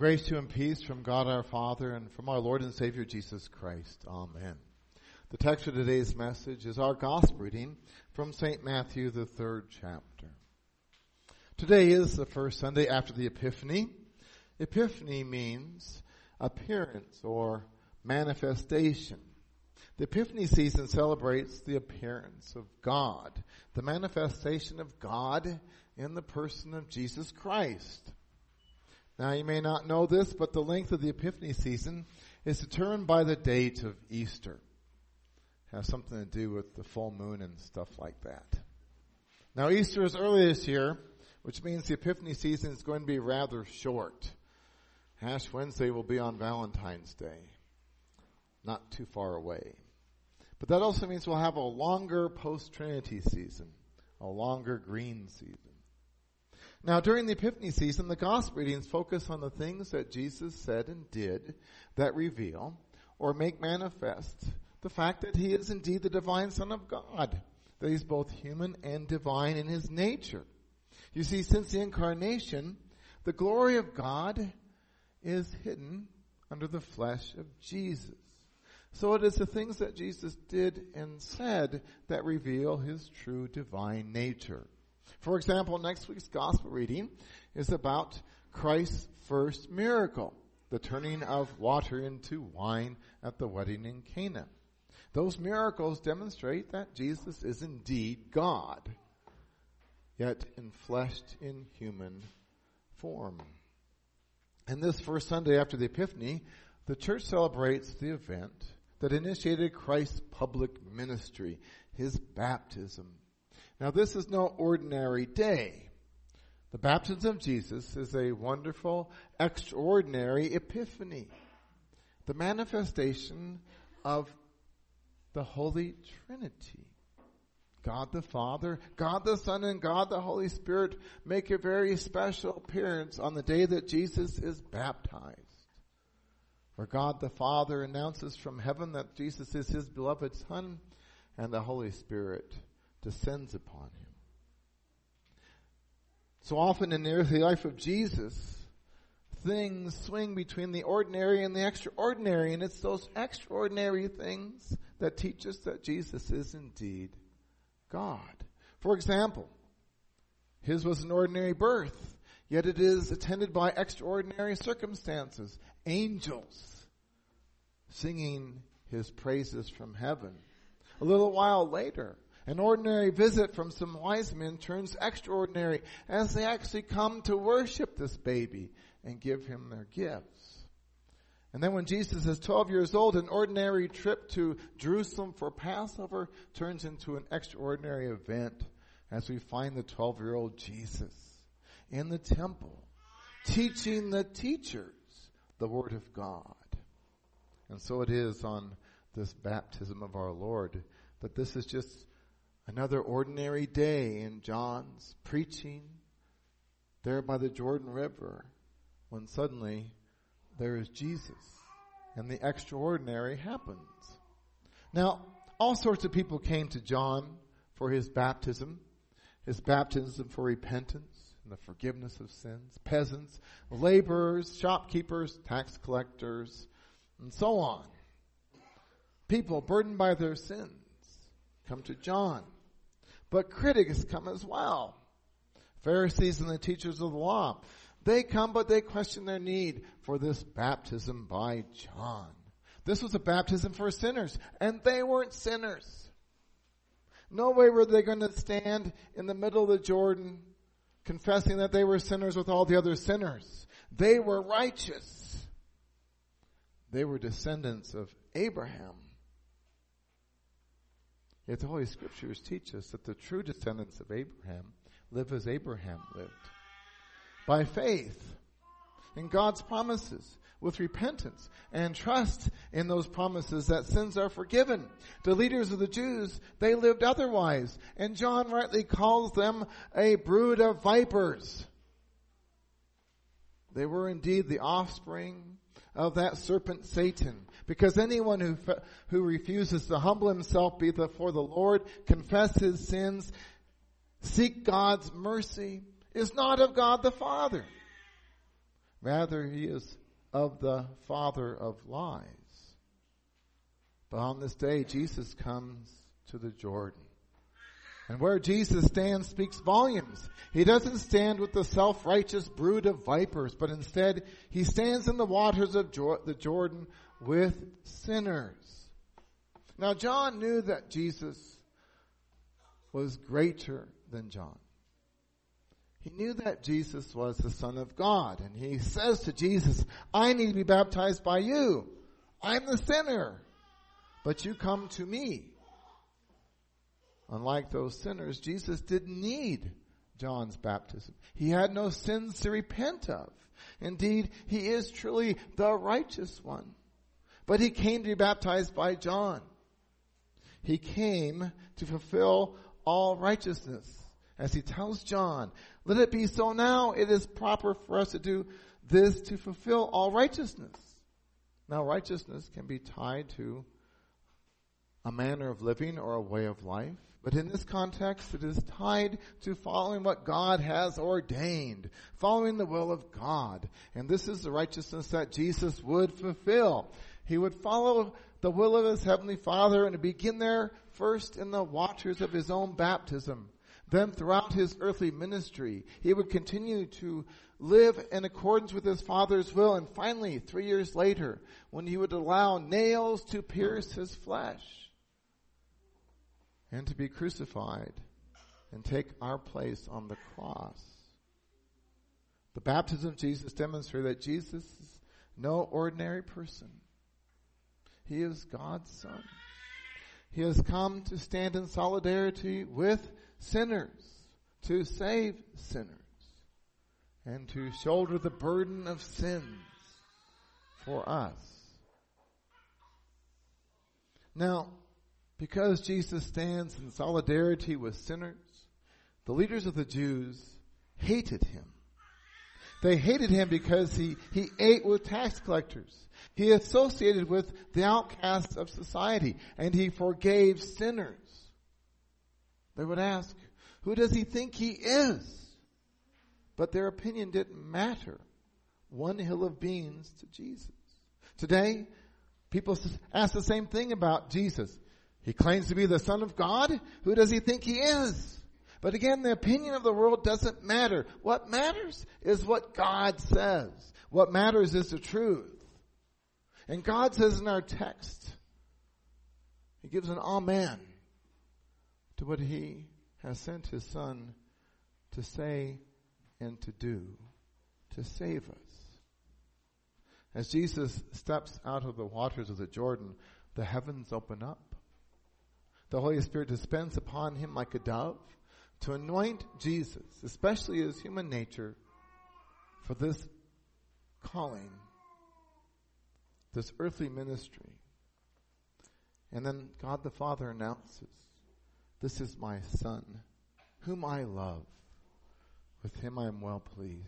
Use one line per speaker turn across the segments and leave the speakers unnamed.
Grace to you and peace from God our Father and from our Lord and Savior Jesus Christ. Amen. The text for today's message is our gospel reading from St. Matthew, the 3rd chapter. Today is the first Sunday after the Epiphany. Epiphany means appearance or manifestation. The Epiphany season celebrates the appearance of God, the manifestation of God in the person of Jesus Christ. Now, you may not know this, but the length of the Epiphany season is determined by the date of Easter. It has something to do with the full moon and stuff like that. Now, Easter is early this year, which means the Epiphany season is going to be rather short. Ash Wednesday will be on Valentine's Day, not too far away. But that also means we'll have a longer post-Trinity season, a longer green season. Now, during the Epiphany season, the gospel readings focus on the things that Jesus said and did that reveal or make manifest the fact that he is indeed the divine Son of God, that he's both human and divine in his nature. You see, since the incarnation, the glory of God is hidden under the flesh of Jesus. So it is the things that Jesus did and said that reveal his true divine nature. For example, next week's gospel reading is about Christ's first miracle, the turning of water into wine at the wedding in Cana. Those miracles demonstrate that Jesus is indeed God, yet enfleshed in human form. And this first Sunday after the Epiphany, the church celebrates the event that initiated Christ's public ministry, his baptism. Now, this is no ordinary day. The baptism of Jesus is a wonderful, extraordinary epiphany, the manifestation of the Holy Trinity. God the Father, God the Son, and God the Holy Spirit make a very special appearance on the day that Jesus is baptized, where God the Father announces from heaven that Jesus is his beloved Son, and the Holy Spirit descends upon him. So often in the earthly life of Jesus, things swing between the ordinary and the extraordinary, and it's those extraordinary things that teach us that Jesus is indeed God. For example, his was an ordinary birth, yet it is attended by extraordinary circumstances. Angels singing his praises from heaven. A little while later, an ordinary visit from some wise men turns extraordinary as they actually come to worship this baby and give him their gifts. And then when Jesus is 12 years old, an ordinary trip to Jerusalem for Passover turns into an extraordinary event as we find the 12-year-old Jesus in the temple teaching the teachers the Word of God. And so it is on this baptism of our Lord that this is just another ordinary day in John's preaching there by the Jordan River, when suddenly there is Jesus and the extraordinary happens. Now, all sorts of people came to John for his baptism for repentance and the forgiveness of sins, peasants, laborers, shopkeepers, tax collectors, and so on. People burdened by their sins come to John. But critics come as well. Pharisees and the teachers of the law. They come, but they question their need for this baptism by John. This was a baptism for sinners, and they weren't sinners. No way were they going to stand in the middle of the Jordan confessing that they were sinners with all the other sinners. They were righteous. They were descendants of Abraham. Yet the Holy Scriptures teach us that the true descendants of Abraham live as Abraham lived. By faith in God's promises, with repentance and trust in those promises that sins are forgiven. The leaders of the Jews, they lived otherwise, and John rightly calls them a brood of vipers. They were indeed the offspring of that serpent Satan, because anyone who refuses to humble himself before the Lord, confess his sins, seek God's mercy, is not of God the Father. Rather, he is of the father of lies. But on this day, Jesus comes to the Jordan. And where Jesus stands speaks volumes. He doesn't stand with the self-righteous brood of vipers, but instead he stands in the waters of the Jordan with sinners. Now John knew that Jesus was greater than John. He knew that Jesus was the Son of God. And he says to Jesus, I need to be baptized by you. I'm the sinner. But you come to me. Unlike those sinners, Jesus didn't need John's baptism. He had no sins to repent of. Indeed, he is truly the righteous one. But he came to be baptized by John. He came to fulfill all righteousness. As he tells John, let it be so now. It is proper for us to do this to fulfill all righteousness. Now, righteousness can be tied to a manner of living or a way of life. But in this context, it is tied to following what God has ordained, following the will of God. And this is the righteousness that Jesus would fulfill. He would follow the will of his heavenly Father and begin there first in the waters of his own baptism. Then throughout his earthly ministry, he would continue to live in accordance with his Father's will. And finally, 3 years later, when he would allow nails to pierce his flesh and to be crucified and take our place on the cross. The baptism of Jesus demonstrated that Jesus is no ordinary person. He is God's Son. He has come to stand in solidarity with sinners, to save sinners, and to shoulder the burden of sins for us. Now, because Jesus stands in solidarity with sinners, the leaders of the Jews hated him. They hated him because he ate with tax collectors. He associated with the outcasts of society, and he forgave sinners. They would ask, who does he think he is? But their opinion didn't matter. One hill of beans to Jesus. Today, people ask the same thing about Jesus. He claims to be the Son of God. Who does he think he is? But again, the opinion of the world doesn't matter. What matters is what God says. What matters is the truth. And God says in our text, he gives an amen to what he has sent his Son to say and to do, to save us. As Jesus steps out of the waters of the Jordan, the heavens open up. The Holy Spirit descends upon him like a dove to anoint Jesus, especially his human nature, for this calling, this earthly ministry. And then God the Father announces, this is my Son, whom I love. With him I am well pleased.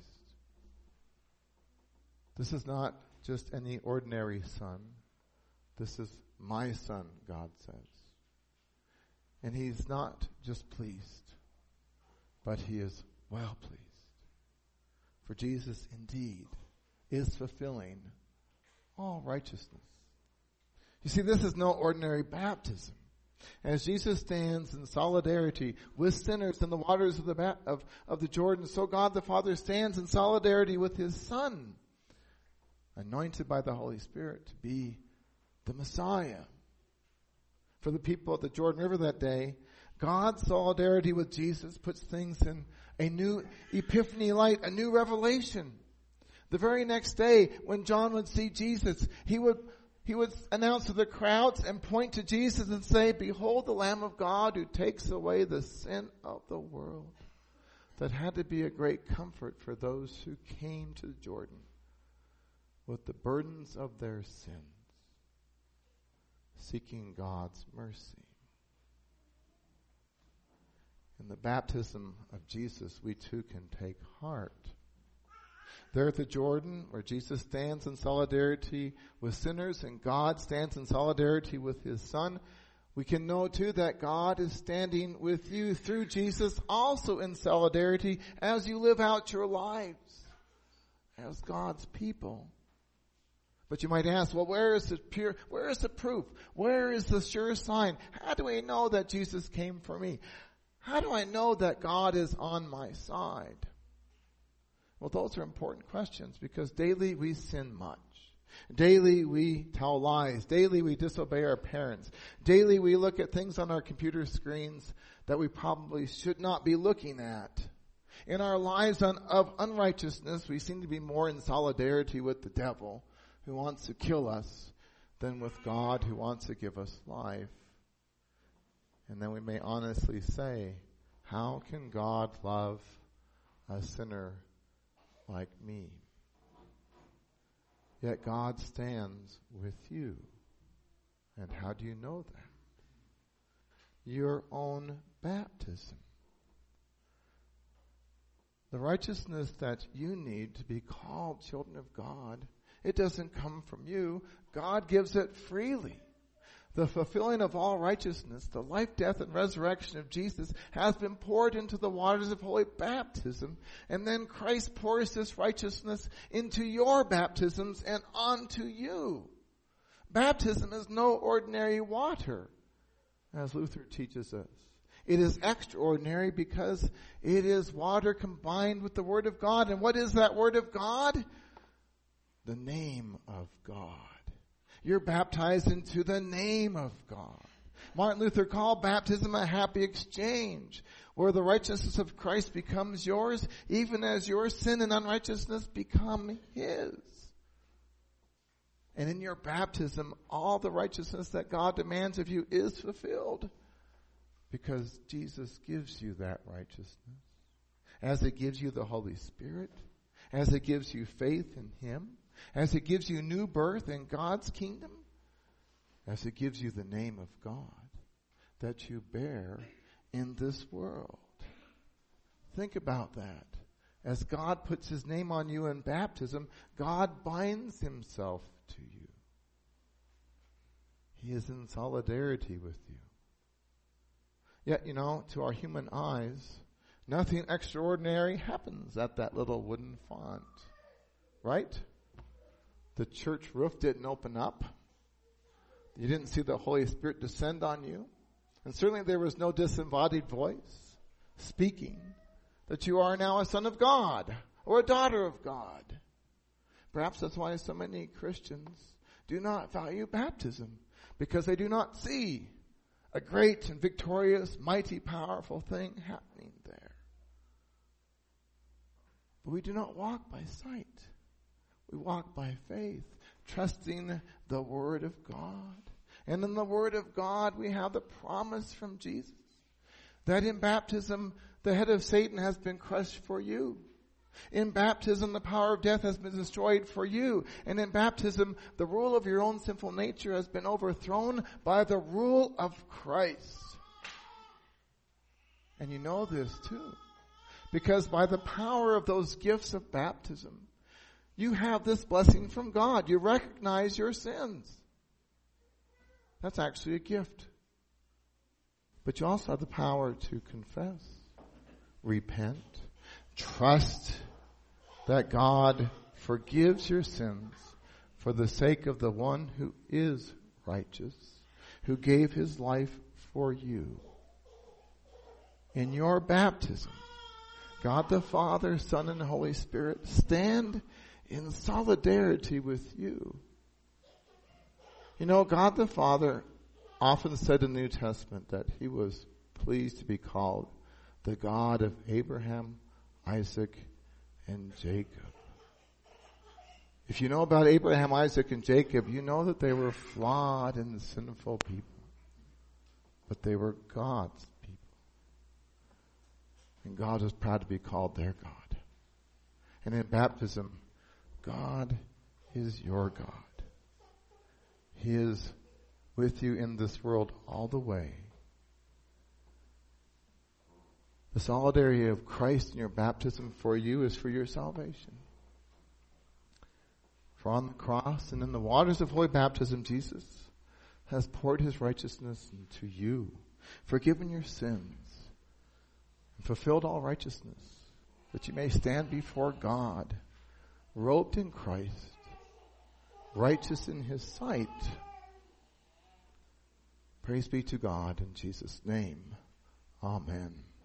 This is not just any ordinary son. This is my Son, God says. And he's not just pleased, but he is well pleased. For Jesus indeed is fulfilling all righteousness. You see, this is no ordinary baptism. As Jesus stands in solidarity with sinners in the waters of the Jordan, so God the Father stands in solidarity with his Son, anointed by the Holy Spirit to be the Messiah. For the people at the Jordan River that day, God's solidarity with Jesus puts things in a new epiphany light, a new revelation. The very next day, when John would see Jesus, he would announce to the crowds and point to Jesus and say, behold the Lamb of God who takes away the sin of the world. That had to be a great comfort for those who came to Jordan with the burdens of their sins, seeking God's mercy. In the baptism of Jesus, we too can take heart. There at the Jordan, where Jesus stands in solidarity with sinners and God stands in solidarity with his Son, we can know too that God is standing with you through Jesus also in solidarity as you live out your lives, as God's people. But you might ask, well, where is the proof? Where is the sure sign? How do I know that Jesus came for me? How do I know that God is on my side? Well, those are important questions because daily we sin much. Daily we tell lies. Daily we disobey our parents. Daily we look at things on our computer screens that we probably should not be looking at. In our lives of unrighteousness, we seem to be more in solidarity with the devil who wants to kill us than with God who wants to give us life. And then we may honestly say, how can God love a sinner like me? Yet God stands with you. And how do you know that? Your own baptism. The righteousness that you need to be called children of God, it doesn't come from you. God gives it freely. The fulfilling of all righteousness, the life, death, and resurrection of Jesus has been poured into the waters of holy baptism. And then Christ pours this righteousness into your baptisms and onto you. Baptism is no ordinary water, as Luther teaches us. It is extraordinary because it is water combined with the Word of God. And what is that Word of God? The name of God. You're baptized into the name of God. Martin Luther called baptism a happy exchange, where the righteousness of Christ becomes yours, even as your sin and unrighteousness become His. And in your baptism, all the righteousness that God demands of you is fulfilled, because Jesus gives you that righteousness. As it gives you the Holy Spirit, as it gives you faith in Him, as it gives you new birth in God's kingdom, as it gives you the name of God that you bear in this world. Think about that. As God puts His name on you in baptism, God binds Himself to you. He is in solidarity with you. Yet, to our human eyes, nothing extraordinary happens at that little wooden font. Right? The church roof didn't open up. You didn't see the Holy Spirit descend on you. And certainly there was no disembodied voice speaking that you are now a son of God or a daughter of God. Perhaps that's why so many Christians do not value baptism, because they do not see a great and victorious, mighty, powerful thing happening there. But we do not walk by sight. We walk by faith, trusting the Word of God. And in the Word of God, we have the promise from Jesus that in baptism, the head of Satan has been crushed for you. In baptism, the power of death has been destroyed for you. And in baptism, the rule of your own sinful nature has been overthrown by the rule of Christ. And you know this too, because by the power of those gifts of baptism, you have this blessing from God. You recognize your sins. That's actually a gift. But you also have the power to confess, repent, trust that God forgives your sins for the sake of the one who is righteous, who gave His life for you. In your baptism, God the Father, Son, and Holy Spirit stand in solidarity with you. God the Father often said in the New Testament that He was pleased to be called the God of Abraham, Isaac, and Jacob. If you know about Abraham, Isaac, and Jacob, you know that they were flawed and sinful people. But they were God's people. And God was proud to be called their God. And in baptism, God is your God. He is with you in this world all the way. The solidarity of Christ in your baptism for you is for your salvation. For on the cross and in the waters of holy baptism, Jesus has poured His righteousness into you, forgiven your sins, and fulfilled all righteousness, that you may stand before God robed in Christ, righteous in his sight. Praise be to God in Jesus' name. Amen.